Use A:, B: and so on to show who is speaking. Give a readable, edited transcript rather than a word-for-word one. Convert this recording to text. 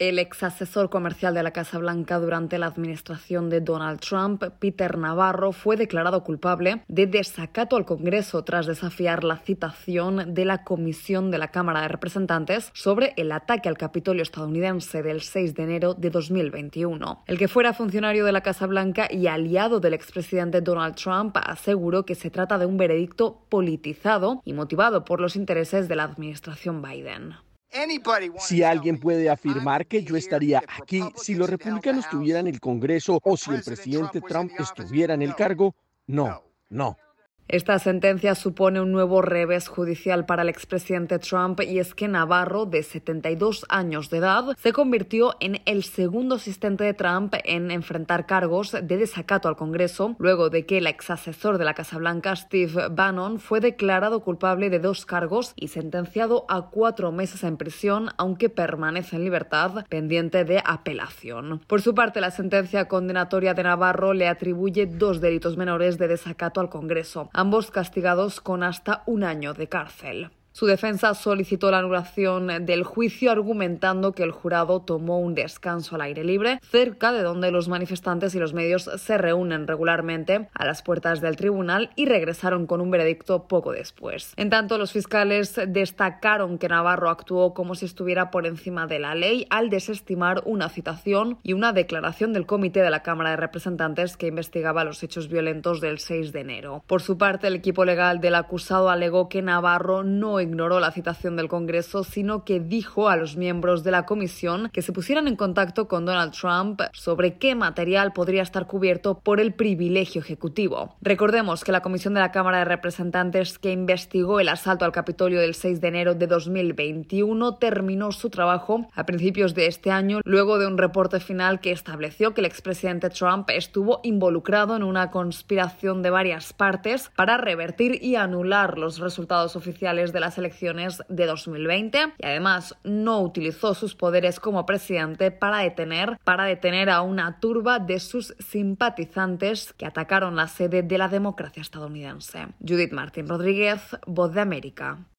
A: El ex asesor comercial de la Casa Blanca durante la administración de Donald Trump, Peter Navarro, fue declarado culpable de desacato al Congreso tras desafiar la citación de la Comisión de la Cámara de Representantes sobre el ataque al Capitolio estadounidense del 6 de enero de 2021. El que fuera funcionario de la Casa Blanca y aliado del expresidente Donald Trump aseguró que se trata de un veredicto politizado y motivado por los intereses de la administración Biden.
B: Si alguien puede afirmar que yo estaría aquí si los republicanos tuvieran el Congreso o si el presidente Trump estuviera en el cargo, no.
A: Esta sentencia supone un nuevo revés judicial para el expresidente Trump, y es que Navarro, de 72 años de edad, se convirtió en el segundo asistente de Trump en enfrentar cargos de desacato al Congreso, luego de que el exasesor de la Casa Blanca, Steve Bannon, fue declarado culpable de 2 cargos y sentenciado a 4 meses en prisión, aunque permanece en libertad pendiente de apelación. Por su parte, la sentencia condenatoria de Navarro le atribuye 2 delitos menores de desacato al Congreso, ambos castigados con hasta 1 año de cárcel. Su defensa solicitó la anulación del juicio, argumentando que el jurado tomó un descanso al aire libre, cerca de donde los manifestantes y los medios se reúnen regularmente, a las puertas del tribunal, y regresaron con un veredicto poco después. En tanto, los fiscales destacaron que Navarro actuó como si estuviera por encima de la ley al desestimar una citación y una declaración del Comité de la Cámara de Representantes que investigaba los hechos violentos del 6 de enero. Por su parte, el equipo legal del acusado alegó que Navarro no ignoró la citación del Congreso, sino que dijo a los miembros de la comisión que se pusieran en contacto con Donald Trump sobre qué material podría estar cubierto por el privilegio ejecutivo. Recordemos que la Comisión de la Cámara de Representantes que investigó el asalto al Capitolio del 6 de enero de 2021 terminó su trabajo a principios de este año, luego de un reporte final que estableció que el expresidente Trump estuvo involucrado en una conspiración de varias partes para revertir y anular los resultados oficiales de las elecciones de 2020, y además no utilizó sus poderes como presidente para detener a una turba de sus simpatizantes que atacaron la sede de la democracia estadounidense. Judith Martín Rodríguez, Voz de América.